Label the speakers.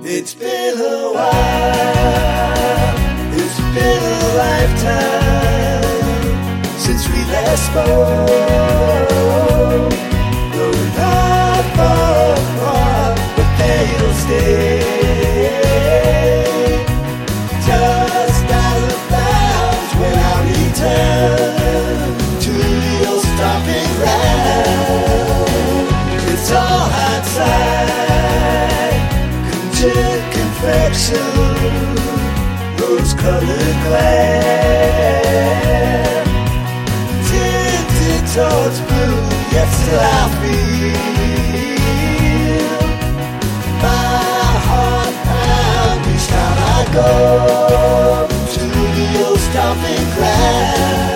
Speaker 1: It's been a while, it's been a lifetime since we last spoke. Though we're not far apart, but they'll stay just out of bounds when I return to the old stomping ground. It's all hindsight, conjure confection, rose-colored glass, tinted towards blue, yet still I feel my heart pound each time I go to the old stomping ground.